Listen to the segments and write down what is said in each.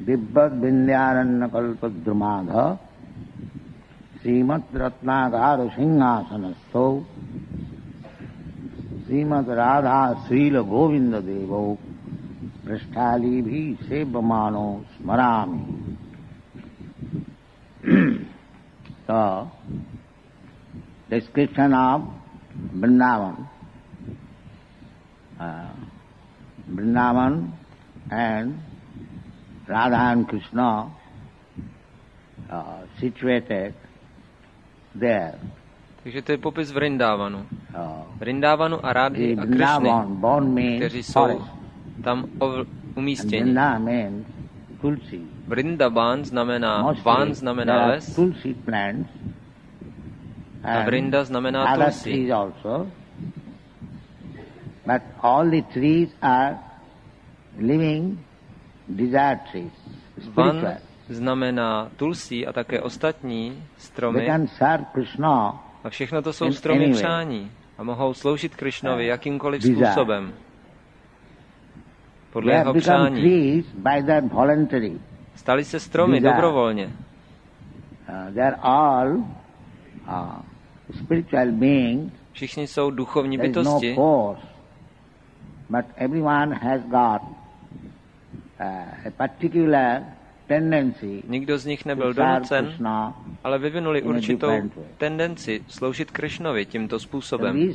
Dibbad Vindhyaranya Kalpadrumadha Srimat Ratnagara Singhasanastho Srimat Radha Srila Govinda Devo Prasthali Bhi Sevamano Smarami. So, description of Vrindavan. Vrindavan and Radha and Krishna situated there. Takže to je popis Vrindávanu. Vrindávanu a Rádhy a Krishny, kteří jsou tam umístěni. Vrindavan znamená, Van znamená les a Vrinda znamená Tulsi. But all the trees are living desire trees. Van znamená Tulsi a také ostatní stromy. A všechno to jsou stromy přání a mohou sloužit Krišnovi jakýmkoliv způsobem. Podle jeho přání. Stali se stromy dobrovolně. Všichni jsou duchovní bytosti. But everyone has got a particular tendency. Nikdo z nich nebyl donucen, ale vyvinuli určitou tendenci sloužit Krišnovi tímto způsobem.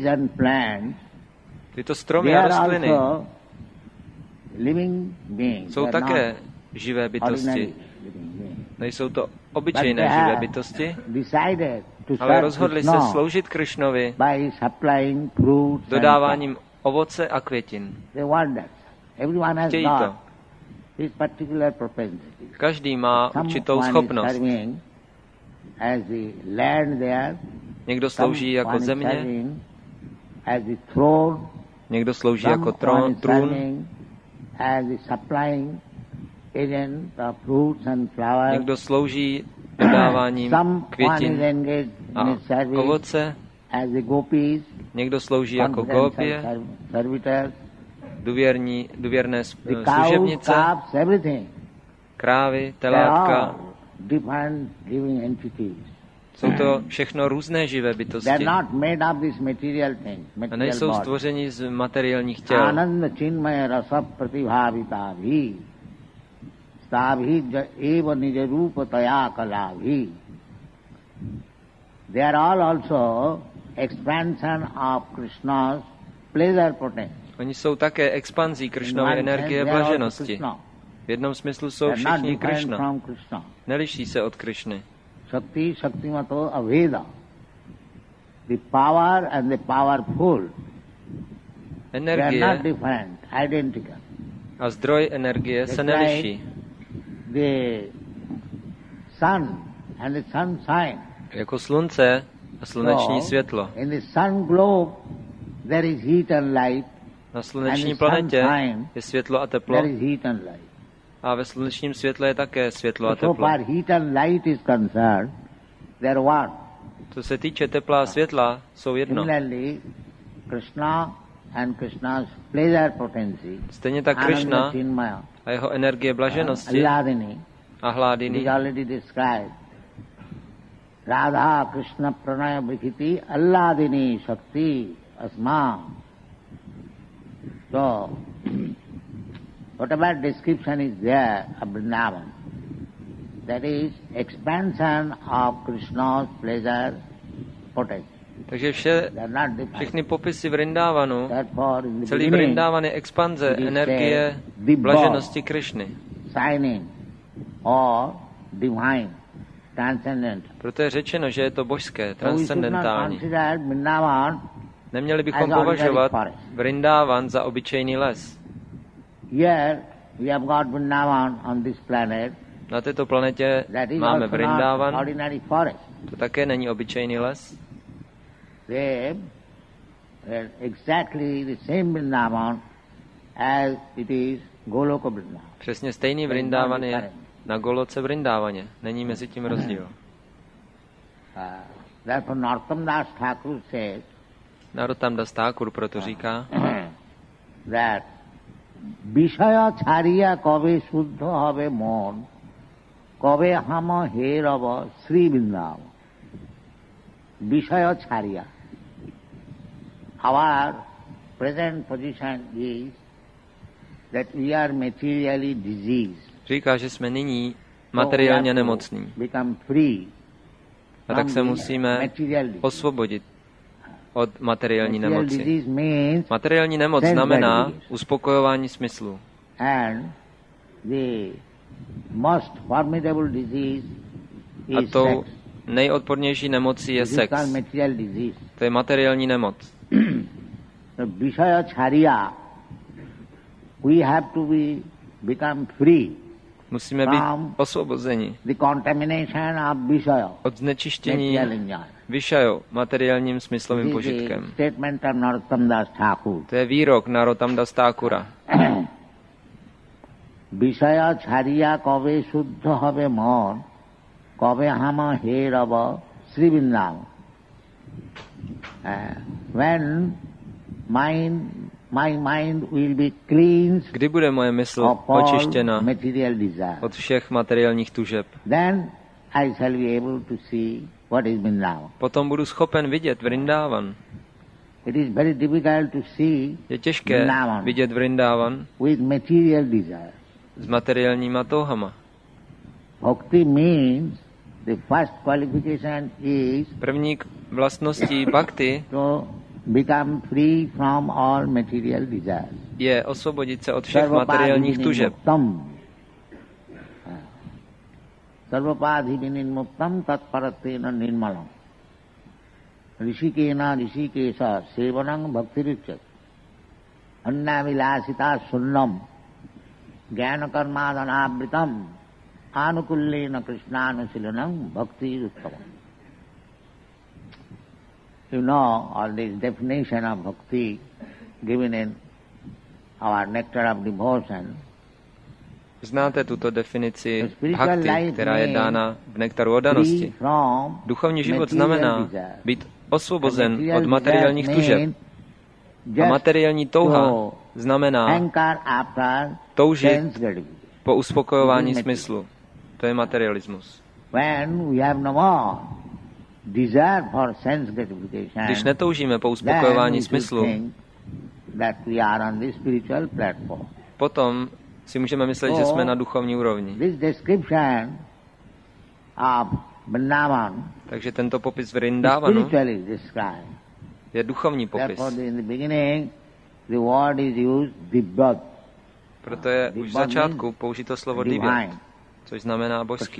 Tyto stromy a rostliny jsou také živé bytosti. Nejsou to obyčejné živé bytosti, ale rozhodli se sloužit Krišnovi dodáváním ovoce a květin. Chtějí to. Každý má určitou schopnost. Někdo slouží jako země, někdo slouží jako trůn, někdo slouží dodáváním květin a ovoce, někdo slouží jako gópie, důvěrné služebnice, krávy, telátka. Jsou to všechno různé živé bytosti. A nejsou stvořeni z materiálních těl. They are all also expansion of Krishna's pleasure potential. Oni jsou také expanzí Krišnovy energie blaženosti. V jednom smyslu jsou všichni Krišna. Neliší se od Krišny. Shakti, Shaktimato, Aveda. The power and the powerful. Energie different, identical. A zdroj energie se neliší. The sun and the sunshine. Jako slunce a sluneční světlo. In the sun globe there is heat and light. Na sluneční planetě je světlo a teplo. A ve slunečním světle je také světlo a teplo. Co se týče tepla a světla, jsou jedno. Stejně tak Krišna a jeho energie blaženosti a hládiny. Radha Krishna pranaya vikhiti alladini shakti asma. So, whatever description is there of Vrindavan, that is expansion of Krishna's pleasure potential. Takže všechny popisy Vrindávanu, celý Vrindávan je expanze energie blaženosti Krišny. Proto je řečeno, že je to božské, transcendentální. Neměli bychom považovat Vrindávan za obyčejný les. Na této planetě máme Vrindávan, to také není obyčejný les. Přesně stejný Vrindávan je na Goloce Vrindávaně. Není mezi tím rozdíl. Narottam Das Thakur proto říká, that Vishaya chariya kabe shuddha habe mon, kabe hama he rava Sri Vrindavan. Vishaya chariya. Our present position is that we are materially diseased. Říká, že jsme nyní materiálně nemocní. A tak se musíme osvobodit od materiální nemoci. Materiální nemoc znamená uspokojování smyslu. A tou nejodpornější nemocí je sex. To je materiální nemoc. Vishaya chariya, we have to become free. Musíme být osvobozeni od znečištění Vishaya, materiálním smyslovým požitkem. To je výrok Narottam Das Thakura. Vishaya chariya kabe shuddha habe mon, kabe hama he rava Sri Vrindavan. When my mind will be cleansed. Kdy bude moje mysl očištěna od všech materiálních tužeb? Then I shall be able to see what is Vrindavan. Potom budu schopen vidět Vrindavan. It is very difficult to see. Je těžké vidět Vrindavan with material desire. S materiálníma touhama. Bhakti means the first qualification is první vlastností bhakti become free from all material desires. Je osvobodit se od všech materiálních tužeb. Sarvapadhi vinimuktam tatparatena nirmalam. Rishikena rishikesa sevanam bhaktirichat. Annavilasita sunnam jnana karmadhanavritam anukullena krishnanasilanam bhakti uttamam. You know all this definition of bhakti given in our Nectar of Devotion. Znáte tuto definici bhakti, která je dána v nektaru oddanosti. Duchovní život znamená být osvobozen od materiálních tužeb. A materiální touha znamená toužit po uspokojování smyslu. To je materialismus. Když netoužíme po uspokojování smyslu, potom si můžeme myslet, že jsme na duchovní úrovni. Takže tento popis Vrindavanu je duchovní popis. Proto je už v začátku použito slovo divya, což znamená božský.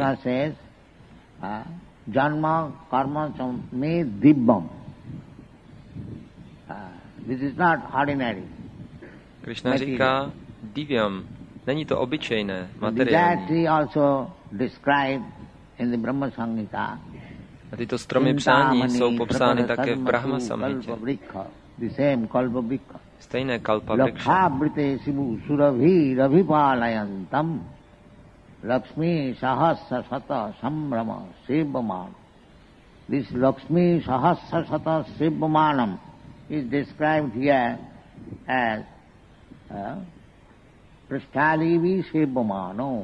Janma karma me dibbam. This is not ordinary. Krishna říká divyam. Není to obyčejné, materiální. Also described in the Brahma Samhita. A tyto stromy přání jsou popsány také v Brahma Samhitě. The same kalpa vrikha. Stejné kalpa vrikha. Lakshābrite sivu surabhi rabhipālayantam. Lakshmi sahasra sata sambrama sevamāna. This Lakshmi sahasra sata sevamanam is described here as prasthalivi sevamano.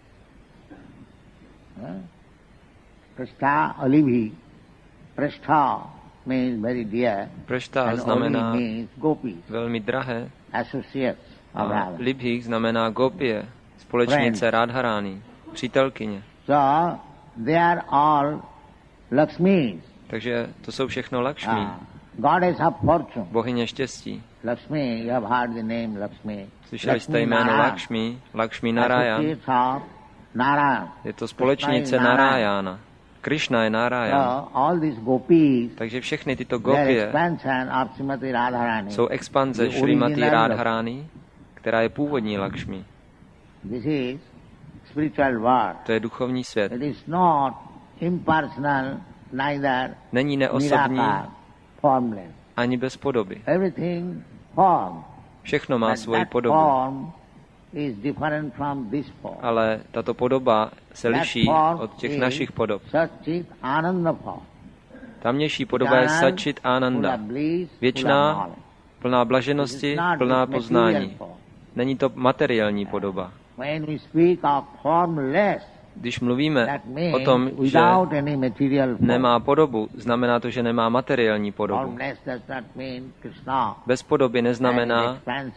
Prastha alivi. Prastha means very dear. Prastha znamená velmi drahé. Associates. A libhi znamená gopie. Společnice Radharani, přítelkyně. So they are all Lakshmis. Takže to jsou všechno Lakshmi. Goddess of fortune. Bohyně štěstí. Lakshmi, you have heard the name Lakshmi. Slyšeli jste jméno Lakshmi, Lakshmi Narayan. Je to společnice Narayana. Krishna je Narayan. Takže všechny tyto gopie jsou expanze Šrimati Radharani, která je původní Lakshmi. This is spiritual world. To je duchovní svět. It is not impersonal, neither není neosobní, formless. Ani bez podoby. Everything form. Všechno má svoji podobu. Is different from this form. Ale tato podoba se liší od těch našich podob. Satchit Ananda form. Tamnější podoba je Satchit Ananda. Věčná, plná blaženosti, plná poznání. Není to materiální podoba. Když mluvíme o tom, že nemá podobu, znamená to, že nemá materiální podobu. Bez podoby neznamená,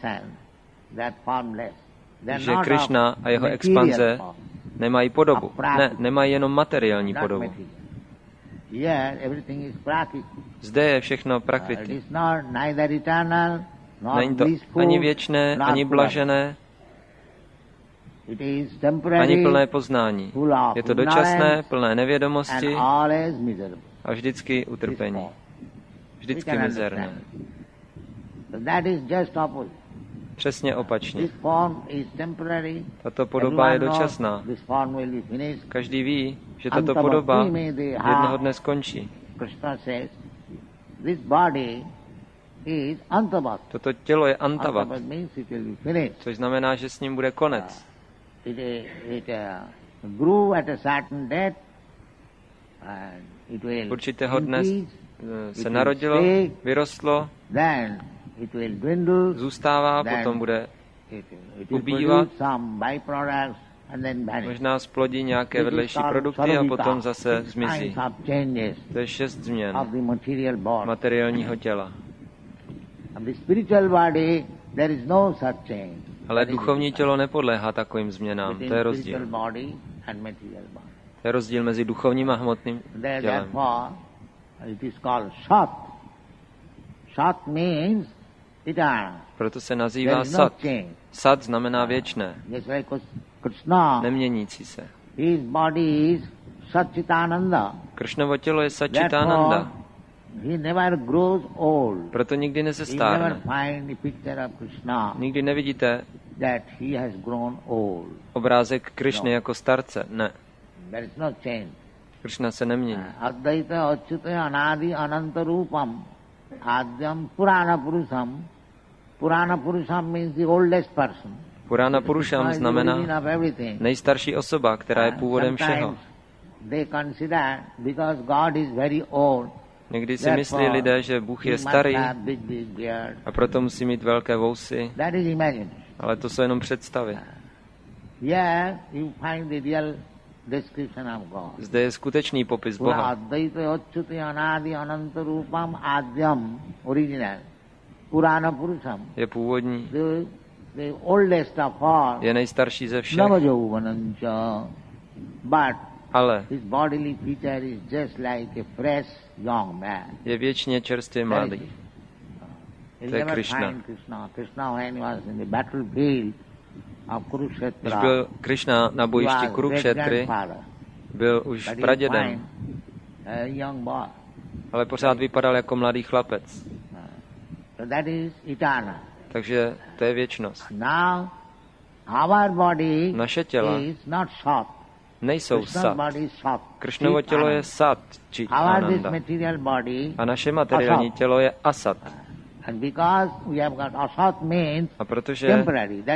že Krišna a jeho expanze nemají podobu. Ne, nemají jenom materiální podobu. Zde je všechno prakriti. Není to ani věčné, ani blažené, ani plné poznání. Je to dočasné, plné nevědomosti a vždycky utrpení. Vždycky mizerné. Přesně opačně. Tato podoba je dočasná. Každý ví, že tato podoba jednoho dne skončí. Toto tělo je antavat, což znamená, že s ním bude konec. Určitého dne se narodilo, vyrostlo, zůstává, potom bude ubývat, možná splodí nějaké vedlejší produkty a potom zase zmizí. To je 6 změn materiálního těla. Ale duchovní tělo nepodléhá takovým změnám. To je rozdíl. To je rozdíl mezi duchovním a hmotným tělem. Proto se nazývá sat. Sat znamená věčné, neměnící se. Kršnovo tělo je Satchitananda. Proto nikdy nezestárne. Nikdy nevidíte obrázek Krišny jako starce. Ne. Kršna se nemění. Advaita achyuta anadi ananta rupam adyam purana purusham. Purana purusham means the oldest person. Purana purusham znamená nejstarší osoba, která je původem všeho. Někdy si myslí lidé, že Bůh je starý a proto musí mít velké vousy, ale to jsou jenom představy. Zde je skutečný popis Boha. Je původní. Je nejstarší ze všech. Ale je věčně čerstvě mladý. To je Krišna. Když byl Krišna na bojišti Kurukšetry, byl už pradědem, ale pořád vypadal jako mladý chlapec. Takže to je věčnost. Naše těla nejsou sat. Kršnovo tělo je sat, či ananda. A naše materiální tělo je asat. A protože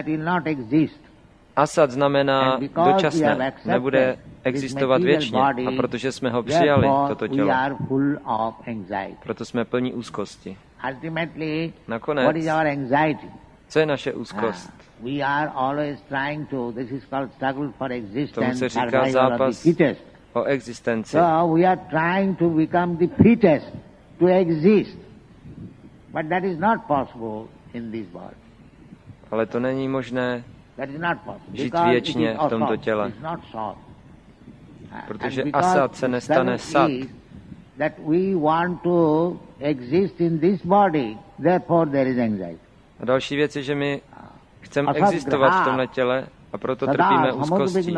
asat znamená dočasné, nebude existovat věčně. A protože jsme ho přijali, toto tělo, proto jsme plní úzkosti. Nakonec, co je naše úzkost? Tomu se říká zápas o existenci. Ale to není možné žít věčně v tomto těle. Protože asat se nestane sat. A další věc je, že my chceme existovat v tomhle těle a proto trpíme úzkostí.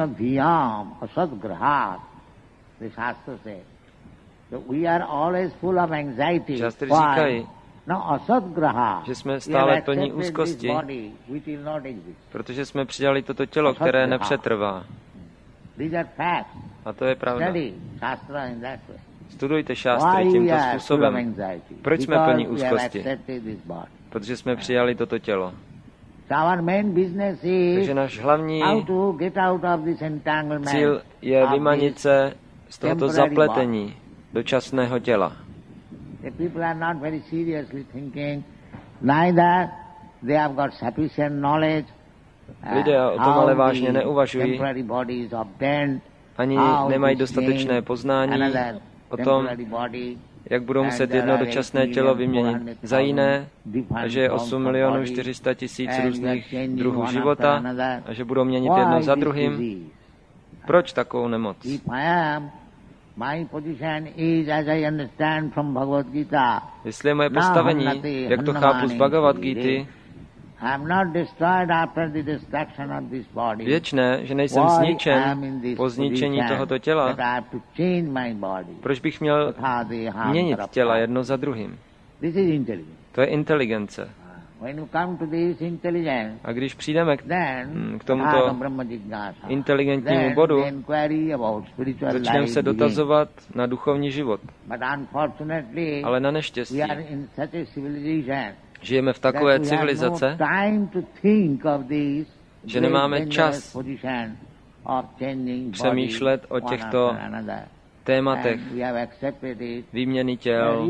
Šastry říkají, že jsme stále plní úzkosti, protože jsme přijali toto tělo, které nepřetrvá. A to je pravda. Studujte šástry tímto způsobem. Proč jsme plní úzkosti? Protože jsme přijali toto tělo. Takže náš hlavní cíl je vymanit se z tohoto zapletení dočasného těla. they have got sufficient knowledge. Lidé o tom ale vážně neuvažují, ani nemají dostatečné poznání o tom, jak budou muset jedno dočasné tělo vyměnit za jiné, a že je 8 milionů 400 tisíc různých druhů života a že budou měnit jedno za druhým. Proč takovou nemoc? Jestli je moje postavení, jak to chápu z Bhagavad Gity, věčné, že nejsem zničen po zničení tohoto těla, proč bych měl měnit těla jedno za druhým? To je inteligence. A když přijdeme k tomuto inteligentnímu bodu, začneme se dotazovat na duchovní život. Ale na neštěstí žijeme v takové civilizace, že nemáme čas přemýšlet o těchto tématech výměny těl.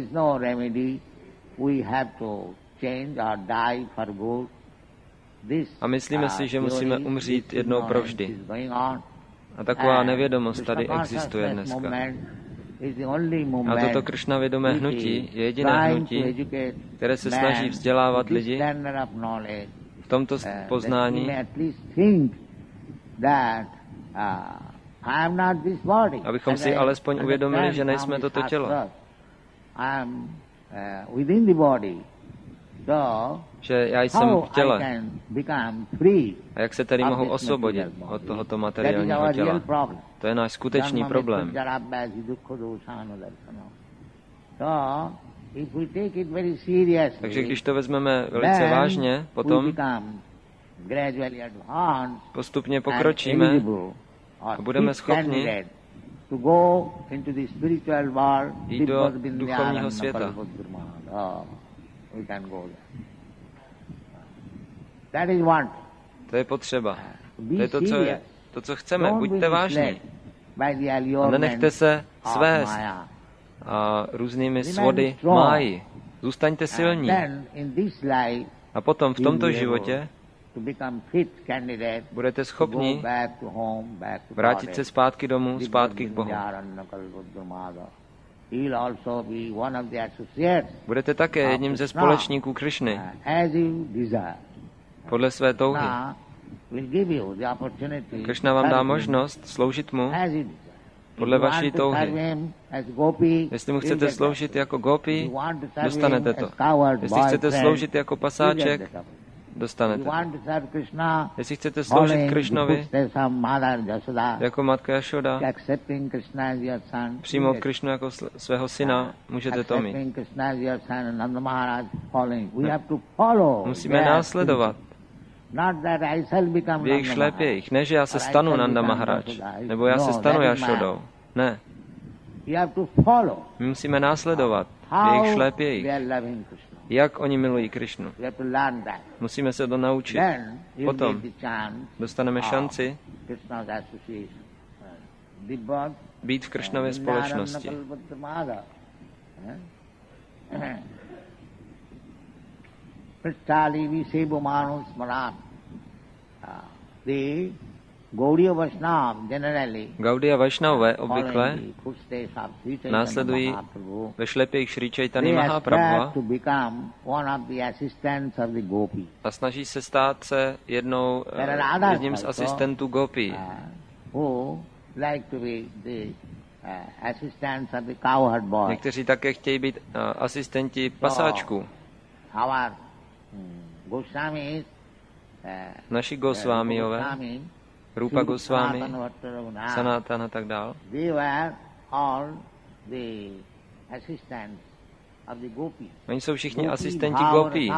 A myslíme si, že musíme umřít jednou provždy. A taková nevědomost tady existuje dneska. A toto Kršna vědomé hnutí je jediné hnutí, které se snaží vzdělávat lidi v tomto poznání, abychom si alespoň uvědomili, že nejsme toto tělo. Že já jsem v těle. A jak se tedy mohu osvobodit od tohoto materiálního těla? To je náš skutečný problém. Takže když to vezmeme velice vážně, potom postupně pokročíme a budeme schopni jít do duchovního světa. To je potřeba. To je to, co chceme. Buďte vážní. A nenechte se svést a různými svody máji. Zůstaňte silní. A potom v tomto životě budete schopni vrátit se zpátky domů, zpátky k Bohu. Budete také jedním ze společníků Krišny podle své touhy. Krišna vám dá možnost sloužit mu podle vaší touhy. Jestli mu chcete sloužit jako gopi, dostanete to. Jestli chcete sloužit jako pasáček, dostanete to. Jestli chcete sloužit Krišnovi jako matka Jašoda, přijmout Krišnu jako svého syna, můžete to mít. Musíme následovat v jejich šlépějích. Ne, že já se stanu Nanda Maharaj, nebo já se stanu Jašodou. Ne. My musíme následovat v jejich šlépějích. Jak oni milují Krišnu. Musíme se to naučit. Potom dostaneme šanci být v Krišnově společnosti. Gaudiya Vaishnavové obvykle následují ve šlepějích Šrí Chaitanya Mahaprabhua a snaží se stát se jedním z asistentů Gopí. Někteří také chtějí být asistenti pasáčků. Naši Gosvámiové, Rupa Goswami, Sanatana a tak dál. Oni jsou všichni asistenti Gopí.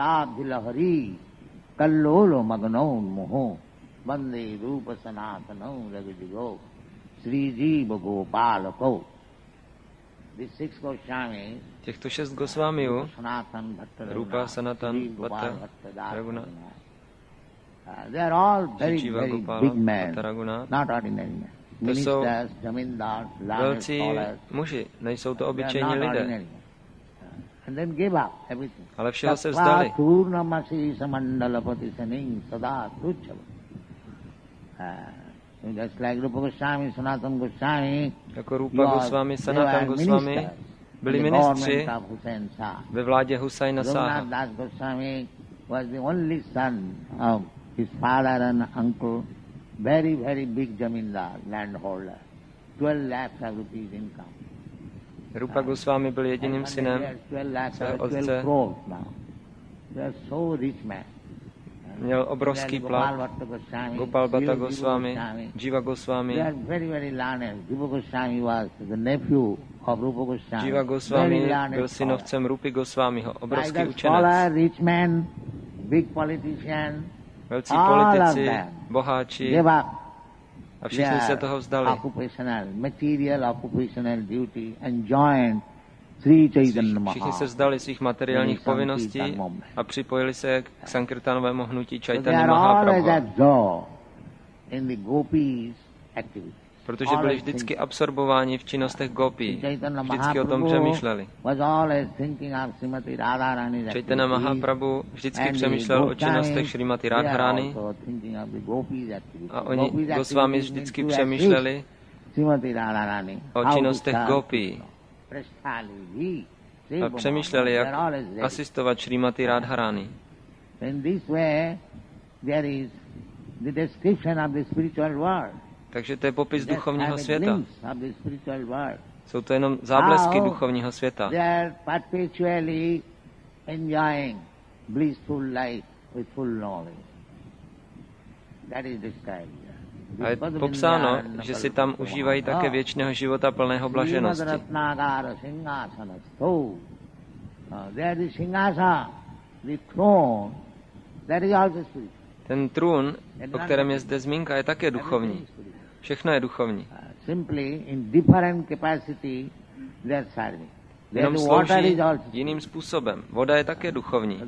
Těchto 6 Gosvámiů, Rupa, Sanatan, Bhatta, Raghunath, Jiva Gopala, Bhatta Raghunath, to jsou velcí muži, nejsou to obyčejní lidé. Ale všeho se vzdali. Jako Rupa Goswami, Sanatan Goswami byli ministři ve vládě Husajna Sáha. Very, very big jamindar, landholder, 12 lakhs of rupees income. Rupa Goswami byl jediným synem svého otce. Měl obrovský plat. Gopal Bhatta Goswami, Jiva Goswami. Jiva Goswami byl synovcem Rupy Goswamiho, obrovský učenec. Velcí politici, boháči, a všichni se toho vzdali. Všichni se vzdali svých materiálních povinností a připojili se k Sankirtanovému hnutí Chaitanya Mahaprabhu. Protože byli vždycky absorbováni v činnostech gopí. Vždycky o tom přemýšleli. Chaitanya Mahaprabhu vždycky přemýšlel o činnostech Šrimati Radharani a oni Goswami vždycky přemýšleli o činnostech gopí. A přemýšleli, jak asistovat Šrimati Radharani. Takže to je popis duchovního světa. Jsou to jenom záblesky duchovního světa. A je popsáno, že si tam užívají také věčného života plného blaženosti. Ten trůn, o kterém je zde zmínka, je také duchovní. Všechno je duchovní. Jenom slouží jiným způsobem. Voda je také duchovní.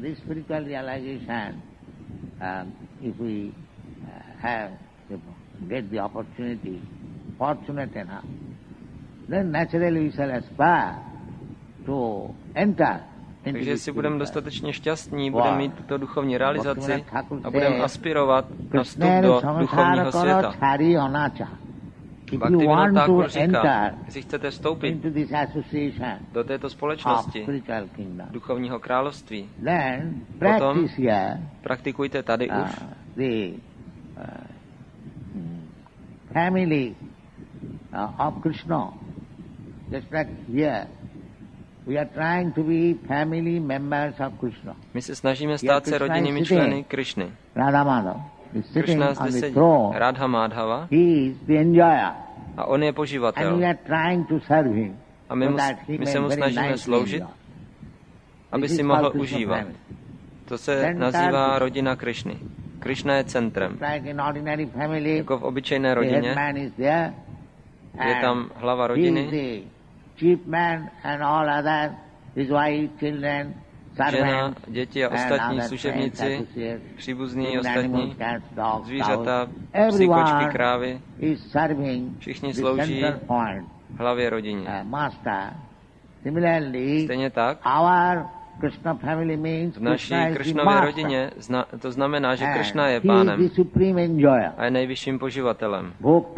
Takže jestli budeme dostatečně štěstní, budeme mít tuto duchovní realizaci a budeme aspirovat na vstup do duchovního světa. Bhaktivinoda Thakur říká, jestli chcete vstoupit do této společnosti duchovního království, potom praktikujte tady už. Family of Krishna, just like here, we are trying to be family members of Krishna. My se snažíme stát se rodinnými členy Krishny. Radha Madhava is sitting Krishna on zde the sedí. throne. Radha Madhava. He is the enjoyer. A on je And poživatel. we are trying to serve him. A my se mu snažíme sloužit, aby si mohl užívat. To se nazývá rodina Krishny. Krishna je centrem. Jako v obyčejné rodině je tam hlava rodiny, žena, děti a ostatní služebníci, příbuzní ostatní, zvířata, psi, kočky, krávy, všichni slouží hlavě rodině. Stejně tak v naší Kršnově rodině to znamená, že Kršna je pánem a je nejvyšším poživatelem.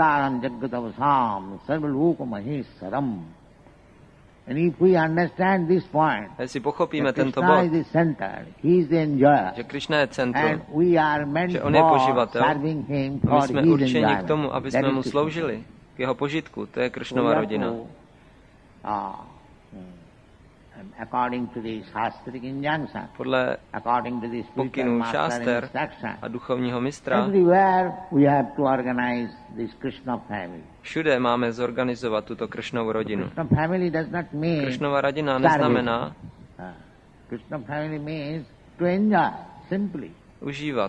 A jestli pochopíme tento bod, že Kršna je centrum, že on je poživatel a my jsme určeni k tomu, aby jsme mu sloužili k jeho požitku, to je Kršnova rodina. Podle pokynů šáster a duchovního mistra všude máme zorganizovat tuto Kršnovu rodinu. Kršnova rodina neznamená užívat.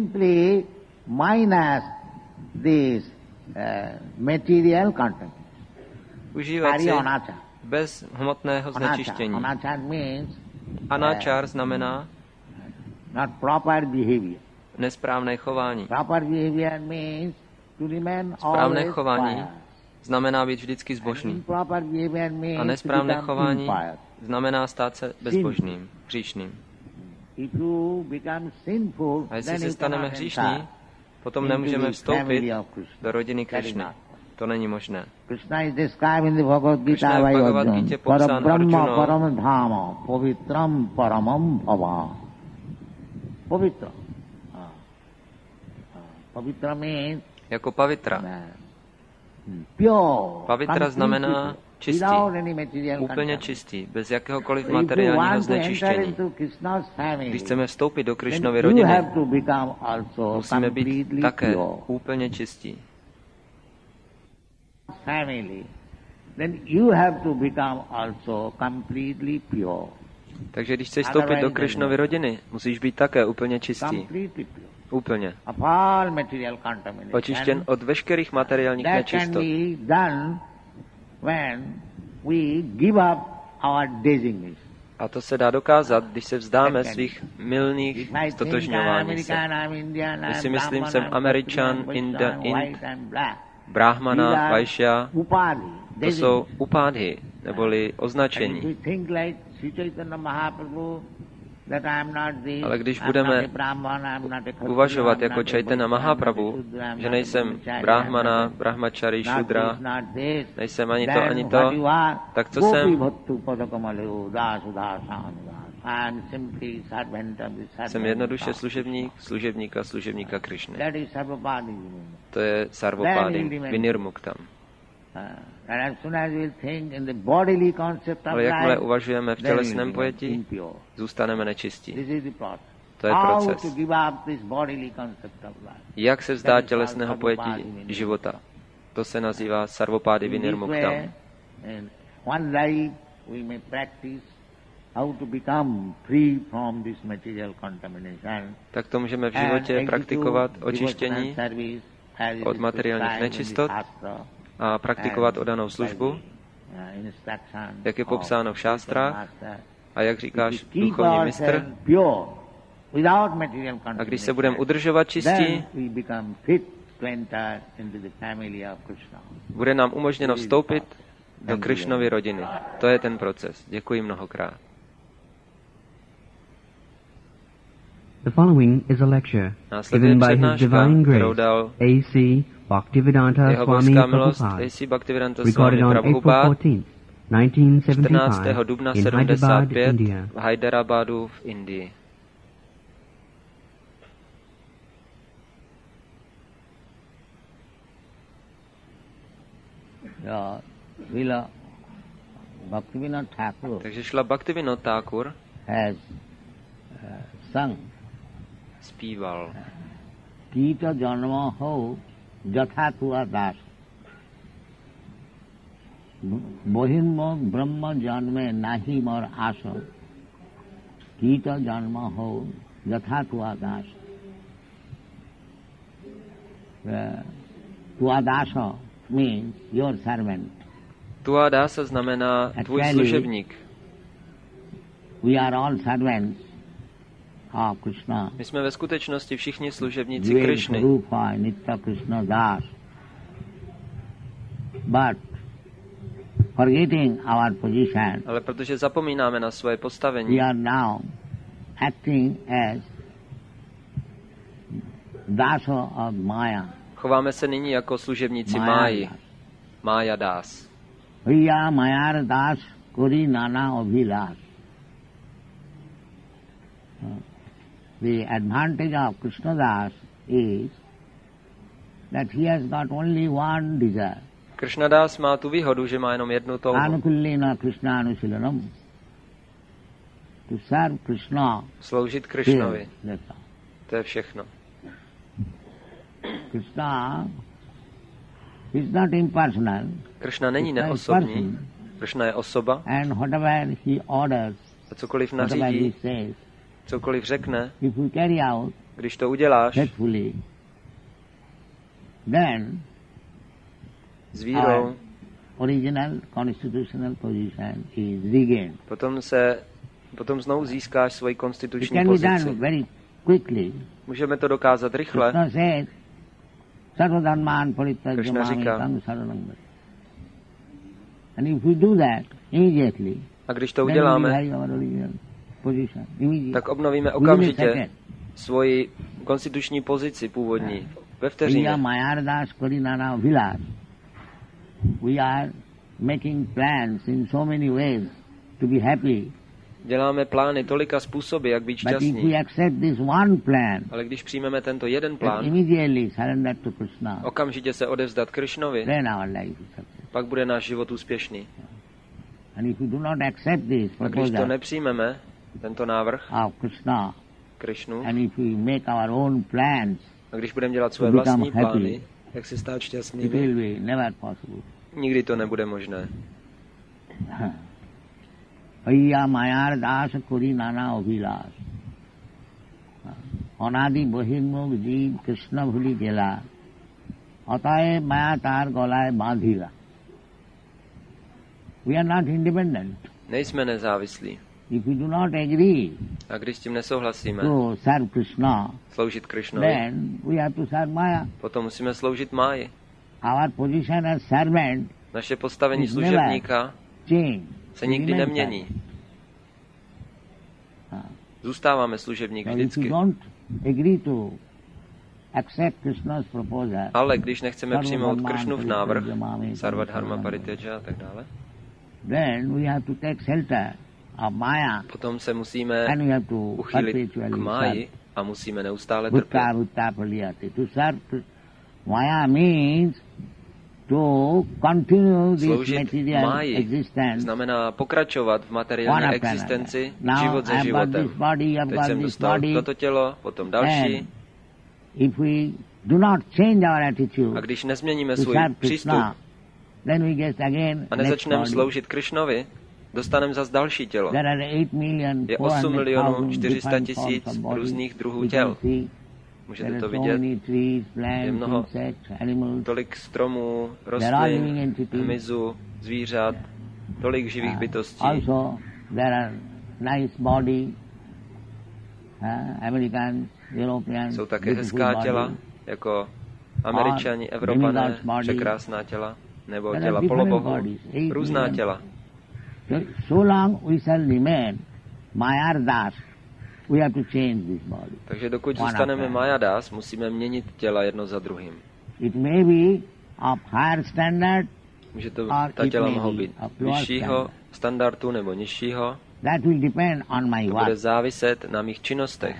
Užívat si bez hmotného znečištění. Anáčár znamená nesprávné chování. Správné chování znamená být vždycky zbožný. A nesprávné chování znamená stát se bezbožným, hříšným. A jestli se staneme hříšní, potom nemůžeme vstoupit do rodiny Krišny. To není možné. Krishna je v Bhagavad Gita popsán Arjunou. Povitram paramam bhava. Povitra. Povitra means jako pavitra. Pavitra znamená čistý, úplně čistý, bez jakéhokoliv materiálního znečištění. Když chceme vstoupit do Krišnovy rodiny, musíme být také úplně čistí. Takže když chceš vstoupit do Krišnovy rodiny, musíš být také úplně čistý. Úplně. Očištěn od veškerých materiálních nečistot. A to se dá dokázat, když se vzdáme svých mylných stotožňování se. Když si myslím, jsem Američan, Ind, Brahmana, Vaishya, to jsou upádhy, neboli označení. Ale když budeme uvažovat jako Chaitanya Mahaprabhu, že nejsem brahmana, brahmachari, šudra, nejsem ani to, tak co jsem? Jsem jednoduše služebníka Krišny. To je sarvopády, vinirmuktam. Ale jakmile uvažujeme v tělesném pojetí, zůstaneme nečistí. To je proces. Jak se vzdát tělesného pojetí života? To se nazývá sarvopády vinirmuktam. Tak to můžeme v životě praktikovat očištění od materiálních nečistot a praktikovat oddanou službu, jak je popsáno v šástrách a jak říkáš duchovní mistr. A když se budeme udržovat čistí, bude nám umožněno vstoupit do Krišnovy rodiny. To je ten proces. Děkuji mnohokrát. The following is a lecture given by His Divine Grace A.C. Bhaktivedanta Swami Prabhupada, recorded on April 14th, 1975 dubna in Hyderabad, India. V Hyderabadu v Indii. Takže šla Bhaktivinoda Thakur zpíval. Kita janma ho jatha tua das. Bohimmo brahma janme nahi mor asa. Kita janma ho jatha tua das. Tua dasa means your servant. Tua dasa znamená tvůj služebník. We are all servants. My jsme ve skutečnosti všichni služebníci Krišny. Ale protože zapomínáme na svoje postavení, chováme se nyní jako služebníci Máji. Mája Das. The advantage of Krishnadas is that he has got only one desire. Krishnadas má tu výhodu, že má jenom jednu touhu. Anukullena Krishna anusilanam. To serve Krishna. Sloužit Krishnovi. To je všechno. Krishna is not impersonal. Krishna není neosobní. Krishna je osoba. And whatever he orders, a cokoliv nařídí, cokoliv řekne, když to uděláš s vírou, potom znovu získáš svoji konstituční pozici. Můžeme to dokázat rychle. Krishna říká, A když to uděláme, tak obnovíme okamžitě svoji konstituční pozici původní ve vteřině. Děláme plány tolika způsoby, jak být šťastní. Ale když přijmeme tento jeden plán, okamžitě se odevzdat Krišnovi, pak bude náš život úspěšný. A když to nepřijmeme, tento návrh Krišnu, a když budeme dělat své vlastní plány, jak se stát šťastnými, nikdy to nebude možné. Mayar das kori nana abhilas. Anadi bahirmukh jeev Krishna bhuli gela. Ataye maya tar golaye bandhila. We are not independent. Nejsme nezávislí. If we do not agree a když s tím nesouhlasíme, to serve Krishna, sloužit Krišnovi, then we have to serve Maya. Potom musíme sloužit Máji. Our position as servant, naše postavení služebníka se nikdy nemění. Zůstáváme služebník vždycky. Ale když nechceme přijmout Krišnův návrh, Sarvadharma Parityaja a tak dále, potom se musíme uchýlit k Máji a musíme neustále trpět. Sloužit Máji znamená pokračovat v materiální existenci život za životem. Teď jsem dostal toto tělo, potom další. A když nezměníme svůj přístup a nezačneme sloužit Krišnovi, dostaneme zas další tělo. Je 8 400 000 různých druhů těl. Můžete to vidět. Je mnoho, tolik stromů, rostlin, hmyzu, zvířat, tolik živých bytostí. Jsou také hezká těla, jako Američani, Evropané, překrásná těla, nebo těla polobohů, různá těla. Takže dokud zůstaneme Maya Das, musíme měnit těla jedno za druhým. Může to, ta těla mohou být vyššího standardu nebo nižšího. To bude záviset na mých činnostech.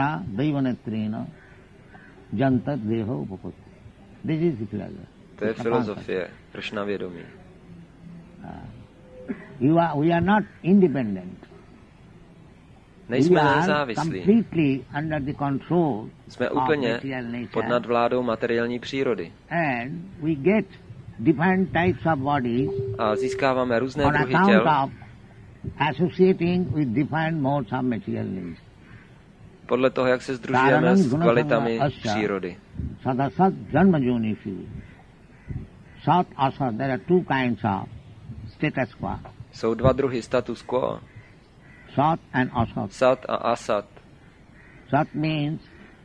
To je filozofie Kršna vědomí. We are not independent. Nejsme nezávislí. Jsme úplně pod nadvládou materiální přírody. A získáváme různé druhy těl podle toho, jak se sdružujeme s kvalitami přírody. Jsou dva druhy status quo. Sat a asat. Sat means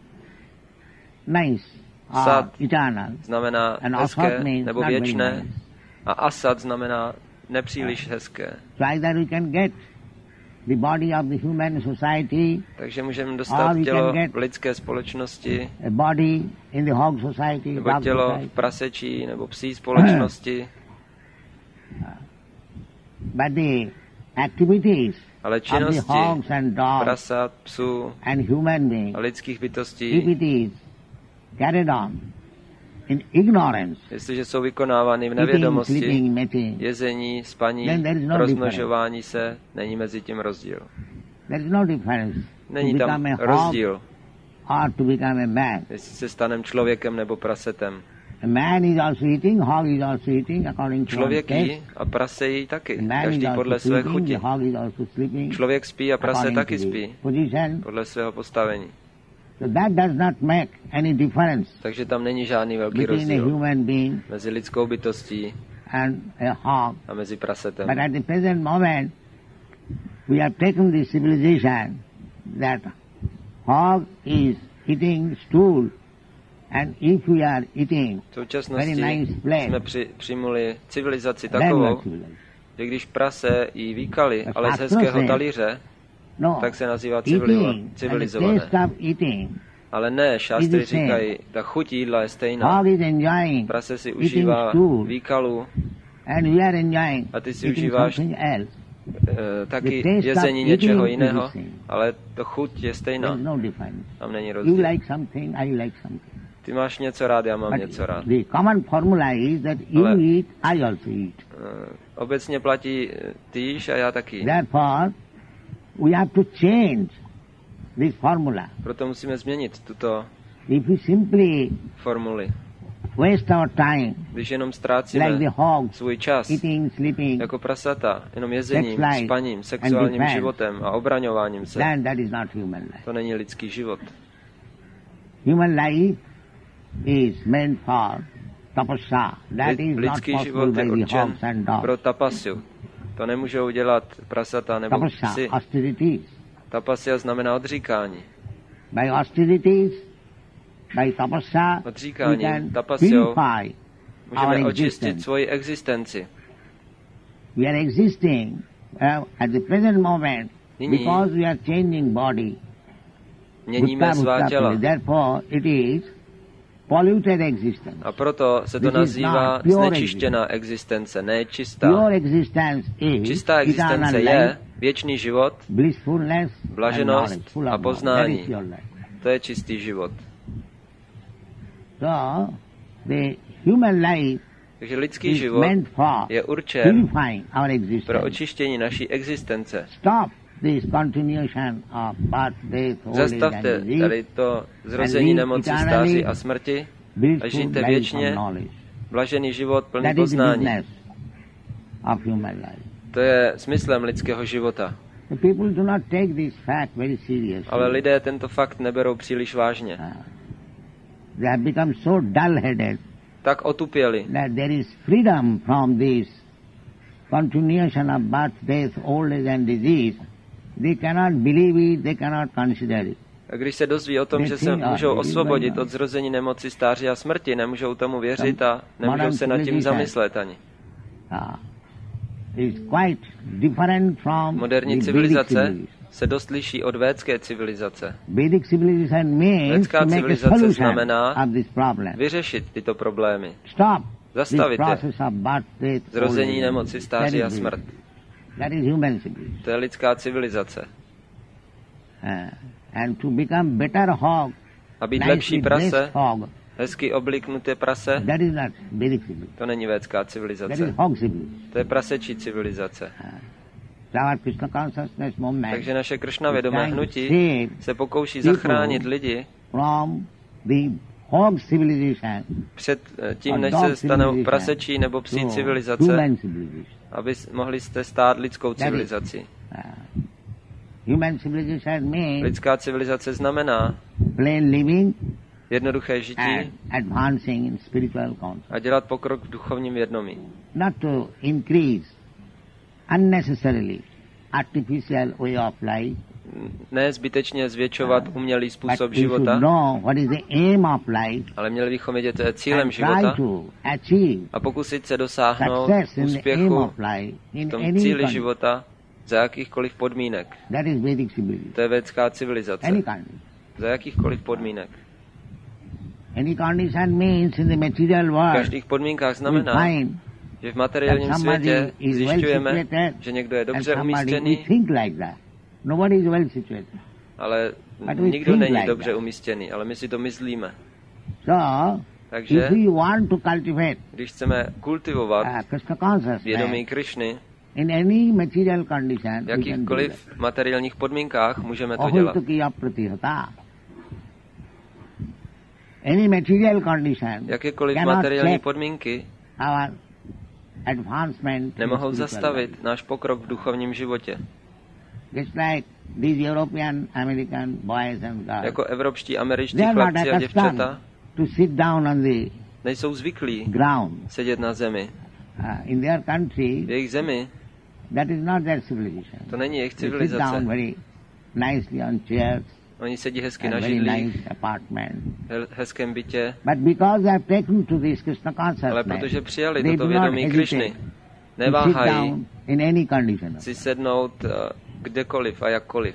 nice, Sat eternal. Znamená hezké nebo věčné a asat znamená nepříliš hezké. Takže můžeme dostat tělo v lidské společnosti, nebo tělo v prasečí nebo psí společnosti. Ale činnosti prasat, psů a lidských bytostí, jestliže jsou vykonávány v nevědomosti, jezení, spaní, rozmnožování se, není mezi tím rozdíl. Není tam rozdíl, jestli se stanem člověkem nebo prasetem. Člověk jí a prase jí taky, každý podle své chuti. Člověk spí a prase taky spí, podle svého postavení. Takže tam není žádný velký rozdíl mezi lidskou bytostí a mezi prasetem. We have taken this civilization that hog is eating stool V současnosti jsme přijmuli civilizaci takovou, že když prase jí výkali, ale z hezkého talíře, tak se nazývá civilizované. Ale ne, šástry říkají, ta chuť jídla je stejná. Prase si užívá výkalu a ty si užíváš taky jezení něčeho jiného, ale to chuť je stejná. Tam není rozdíl. Ty máš něco rád, já mám něco rád. Ale obecně platí ty jíš a já taky. Proto musíme změnit tuto formuli. Když jenom ztrácíme svůj čas, jako prasata, jenom jezením, spaním, sexuálním životem a obraňováním se, to není lidský život. Lidský život je určen pro tapasu. To nemůžou dělat prasata nebo psi. Tapasya znamená odříkání. Odříkáním, tapasyou, můžeme očistit svoji existenci. Nyní měníme svá těla. A proto se to nazývá znečištěná existence, ne čistá. Čistá existence je věčný život, blaženost a poznání. To je čistý život. Takže lidský život je určen pro očištění naší existence. Zastavte tady to zrození nemoci, stáří a smrti a žijte věčně blažený život plný poznání. To je smyslem lidského života. Ale lidé tento fakt neberou příliš vážně. Tak otupěli. A když se dozví o tom, že se můžou osvobodit od zrození nemoci, stáří a smrti, nemůžou tomu věřit a nemůžou se nad tím zamyslet ani. Moderní civilizace se dost liší od védské civilizace. Védská civilizace znamená vyřešit tyto problémy. Zastavit je. Zrození, nemoci, stáří a smrt. To je lidská civilizace. A být lepší prase, hezky obliknuté prase, to není védská civilizace. To je prasečí civilizace. Takže naše Kršna vědomé hnutí se pokouší zachránit lidi před tím, než se stanou prasečí nebo psí civilizace, aby mohli jste stát lidskou civilizací. Lidská civilizace znamená jednoduché žití a dělat pokrok v duchovním vědomí. Ne zbytečně zvětšovat umělý způsob života, ale měli bychom vědět, co je cílem života a pokusit se dosáhnout úspěchu v tom cíli života za jakýchkoliv podmínek. To je védská civilizace. Za jakýchkoliv podmínek. V každých podmínkách znamená, že v materiálním světě zjišťujeme, že někdo je dobře umístěný, ale nikdo není dobře umístěný, ale my si to myslíme. Takže, když chceme kultivovat vědomí Krišny, v jakýchkoliv materiálních podmínkách můžeme to dělat. Jakékoliv materiální podmínky nemohou zastavit náš pokrok v duchovním životě. Jako evropští, američtí chlapci a děvčata nejsou zvyklí sedět na zemi. V jejich zemi to není jejich civilizace. Oni sedí hezky na židlích, hezkém bytě, ale protože přijali toto vědomí Krišny, neváhají si sednout kdekoliv a jakkoliv.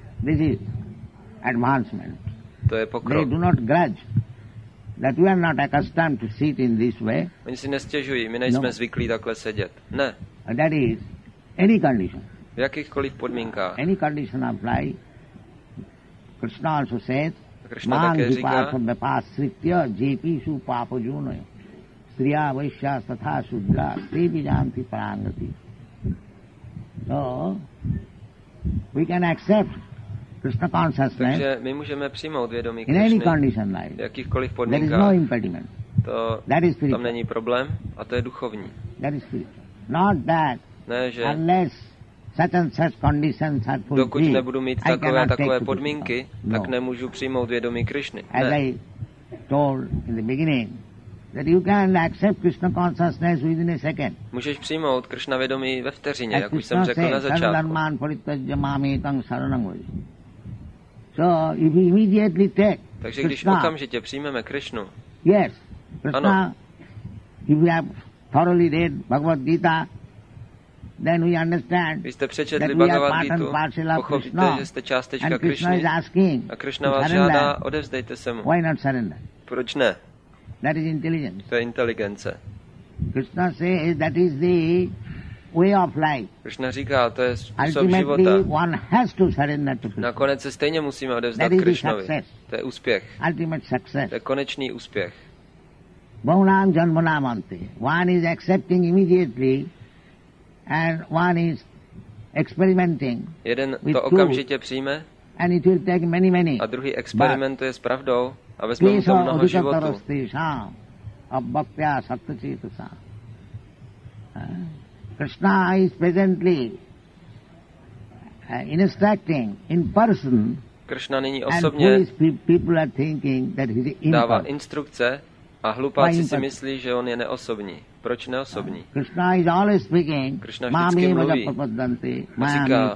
To je pokrok. Oni si nestěžují, my nejsme zvyklí takhle sedět. Ne. V jakýchkoliv podmínkách. Krishna also says, Krishna také říká, Striya Vaishya Tatha Shudra Devi Janti Parangati. So, we can accept Krishna consciousness. Takže my můžeme přijmout vědomí Krišny v jakýchkoliv podmínkách. No impediment. To tam není problém a to je duchovní. Not that, ne, že unless such and such conditions are fulfilled, dokud nebudu mít takové a takové podmínky, tak nemůžu přijmout vědomí Krišny. As I told in the beginning, that you can accept Krishna consciousness within a second. Můžeš přijmout Krishna vědomí ve vteřině, jak už jsem řekl na začátku. So if you immediately take takže když okamžitě přijmeme Krišnu, yes, Krishna, if we have thoroughly read Bhagavad Gita, then we understand když jste přečetli Bhagavad Gitu, pochopíte, že jste částečka Krišny a Krishna vás žádá, odevzdejte se mu. Why not surrender? Proč ne? That is intelligence. To je inteligence. Krishna says that is the way of life. Krishna říká, to je způsob života. One has to surrender to Krishna. Nakonec se stejně musíme odevzdat Krishnovi. To je úspěch. Ultimate success. To je konečný úspěch. Bhaunam janmanamante. One is accepting immediately and one is experimenting. Jeden to okamžitě přijme and it will take many. A druhý experimentuje s pravdou a vezme mu to mnoho životů. Krishna is presently instructing in person. Krishna nyní osobně dává instrukce a hlupáci si myslí, že on je neosobní. Proč neosobní? Krishna is always speaking. Krishna vždycky mluví. Říká,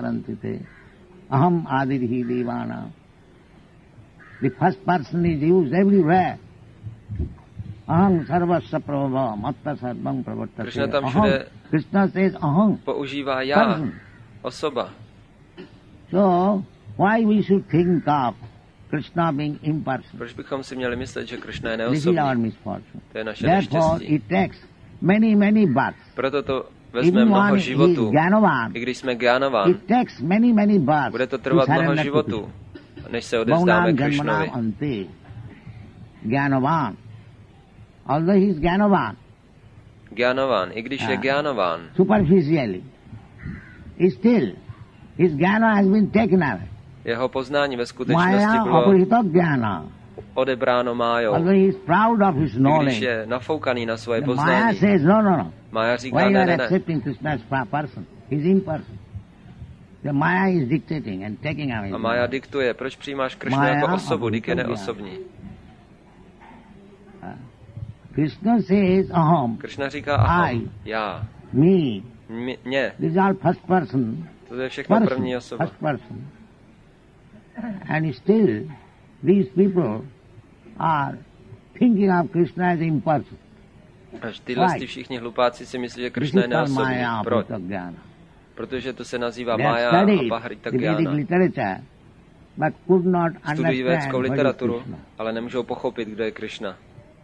aham adirhi devana. The first person is used everywhere. Aham sarvasya prabhava matta sarvam pravartate. Krishna tam všude Krishna says aham. Používá já, osoba. So, why we should think of Krishna being impersonal? Proč bychom si měli myslet, že Krishna je neosobní? To je naše Therefore, neštěstí. it takes many births. Proto to vezme mnoho životů. I když jsme Gyanavan, bude to trvat mnoho životů, než se odevzdáme Krishnovi. Gyanavan. Although he is Gyanavan. Gyanavan, i když je Gyanavan. Superficially. Still, his Gyana has been taken away. Jeho poznání ve skutečnosti bylo odebráno májou. I když je nafoukaný na svoje poznání. Mája říká, ne. A Mája diktuje, proč přijímáš Krishnu jako osobu, když je neosobní. Krishna říká aham, já, mě. To je všechno první osoba. And still, these people are thinking of Krishna as impersonal. Až tyhle všichni hlupáci si myslí, že Krishna je neosobní. Proč? Protože to se nazývá Mája a Bhahrita Gyana. Studují védskou literaturu, ale nemůžou pochopit, kdo je Krishna.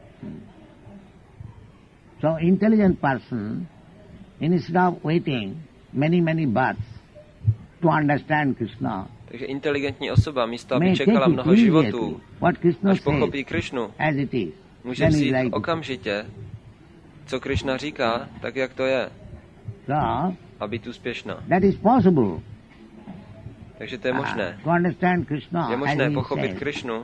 So intelligent person, instead of waiting many births to understand Krishna, takže inteligentní osoba, místo aby čekala mnoho životů, až pochopí Krishnu, může vzít okamžitě, co Krishna říká, tak jak to je, a být úspěšná. Takže to je možné. Je možné pochopit Krishnu,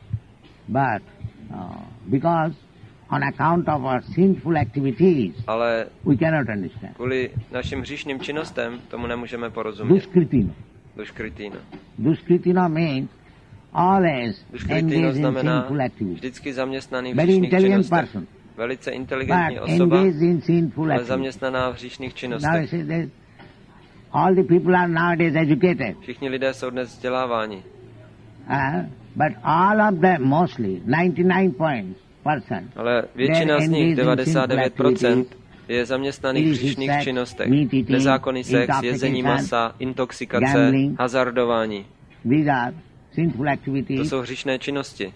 ale kvůli našim hříšným činnostem tomu nemůžeme porozumět. Duškritina means always engaged in sinful activities. Vždycky zaměstnaný v hříšných činnostech. Velice inteligentní osoba, ale zaměstnaná v hříšných činnostech. All the people are nowadays educated. Všichni lidé jsou dnes vzděláváni. But all of them, mostly, 99%. Ale většina z nich, 99%, je zaměstnaných v hříšných činnostech. Nezákonný sex, jezení masa, intoxikace, hazardování. To jsou hříšné činnosti.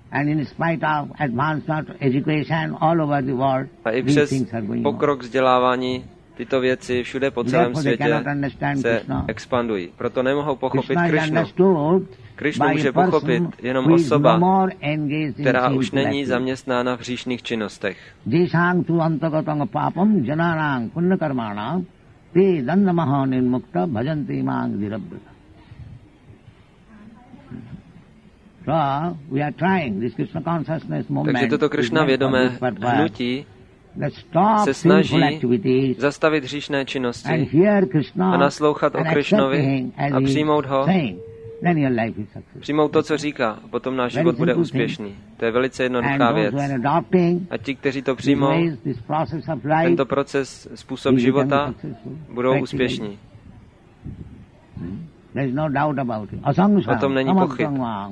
A i přes pokrok vzdělávání tyto věci všude po celém světě se expandují. Proto nemohou pochopit Krišnu. Krišnu může pochopit jenom osoba, která už není zaměstnána v hříšných činnostech. Takže toto Krišna vědomé hnutí se snaží zastavit hříšné činnosti a naslouchat o Krišnovi a přijmout ho, přijmout to, co říká, a potom náš život bude úspěšný. To je velice jednoduchá věc. A ti, kteří to přijmou, tento proces, způsob života, budou úspěšní. O tom není pochyb.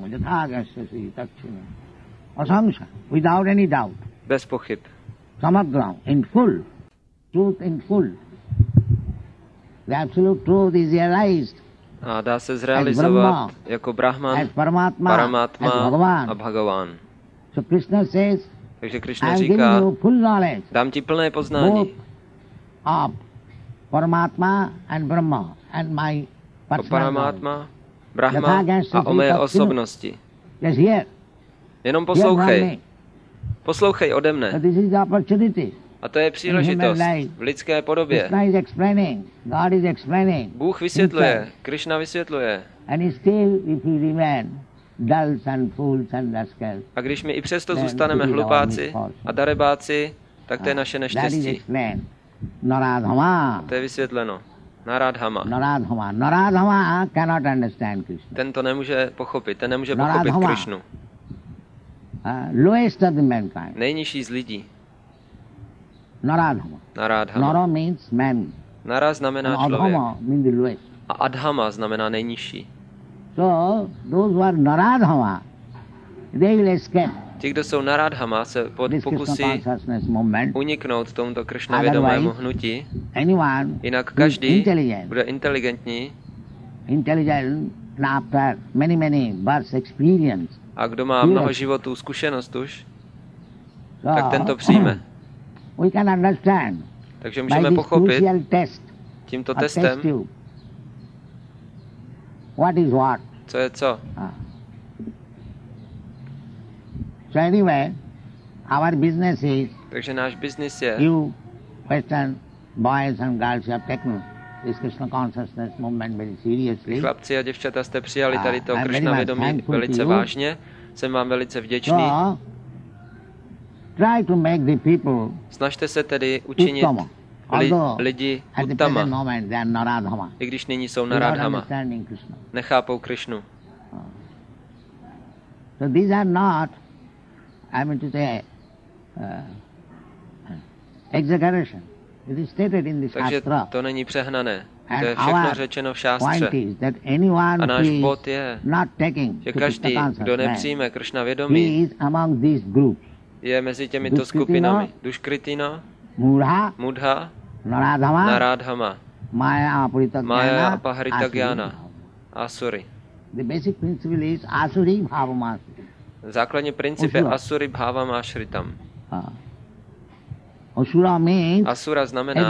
Bez pochyb. Samagram, in full. Truth in full. The absolute truth is realized. A dá se zrealizovat jako Brahman, Paramatma a Bhagavan. Takže Krishna říká, dám ti plné poznání o Paramatma, Brahma a o mé osobnosti. Jenom poslouchej. Poslouchej ode mne. A to je příležitost v lidské podobě. Bůh vysvětluje, Krishna vysvětluje. A když my i přesto zůstaneme hlupáci a darebáci, tak to je naše neštěstí. To je vysvětleno. Naradhama. Ten to nemůže pochopit, ten nemůže pochopit Krishnu. Nejnižší z lidí. Naradhama. Nara means man. Nara znamená člověk. A adhama znamená nejnižší. So those who are Naradhama, they will escape. Ti, kdo jsou Naradhama, se pokusí uniknout tomuto Krishna vědomému hnutí. Jinak každý bude inteligentní. A kdo má mnoho životů zkušenost už, tak tento přijme. Takže můžeme pochopit tímto testem, co je co. Takže náš biznis je, chlapci a děvčata, jste přijali tady to Krishna vědomí velice vážně. Jsem vám velice vděčný. Snažte se tedy učinit lidi uttama, i když nyní jsou Naradhama. Nechápou Krishnu. Takže to není přehnané. To je všechno řečeno v šástře. A náš bod je, že každý, kdo nepřijme Krishna vědomí, je mezi těmito skupinami. Duškritina, Mudha, Naradhama, Maya, Apahrita Gyana, Asuri. Základní princip je Asuri Bhavamášritam. Asura znamená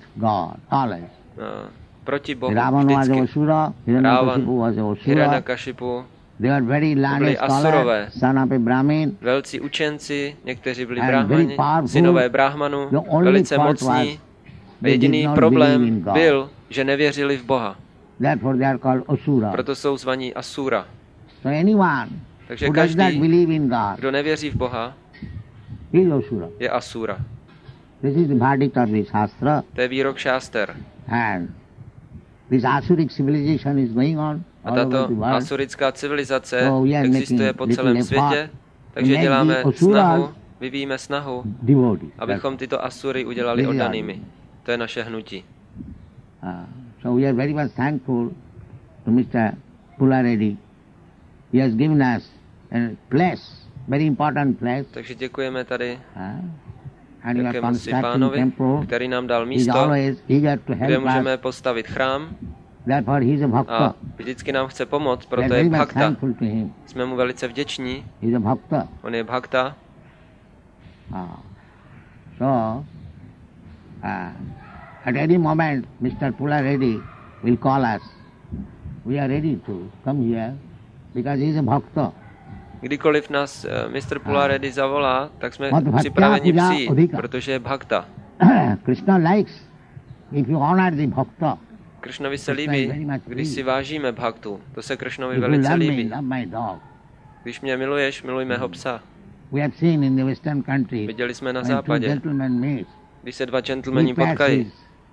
proti Bohu vždycky. Rávan, Hiranyakashipu, byli Asurové, velcí učenci, někteří byli brahmani, synové brahmanů, velice mocní. A jediný problém byl, že nevěřili v Boha. Proto jsou zvaní Asura. Takže každý, kdo nevěří v Boha, je Asura. To je výrok šáster. A tato asurická civilizace existuje po celém světě, takže děláme snahu, vyvíjíme snahu, abychom tyto Asury udělali oddanými. To je naše hnutí. He has given us a place, very important place. Takže děkujeme tady jakému si pánovi, který nám dal místo, kde můžeme postavit chrám. A vždycky nám chce pomoct, proto je bhakta. Jsme mu velice vděční. On je bhakta. So, at any moment, Mr. Pula Reddy will call us. We are ready to come here because he is a bhakta. Kdykoliv nás Mr. Pula Reddy zavolá, tak jsme připraveni přijít, protože je bhakta. Krishna likes if you honor the bhakta. Krishnovi se líbí, když si vážíme bhaktu. To se Krishnovi velice líbí. Když mě miluješ, miluj mého psa. Viděli jsme na západě, když se dva gentlemani potkají,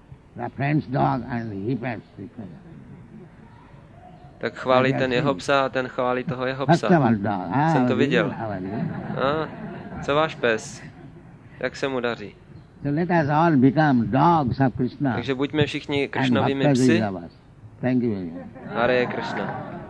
tak chválí ten jeho psa a ten chválí toho jeho psa. Jsem to viděl. A, co váš pes? Jak se mu daří? Takže buďme všichni Krishnovými psy. Hare Krishna.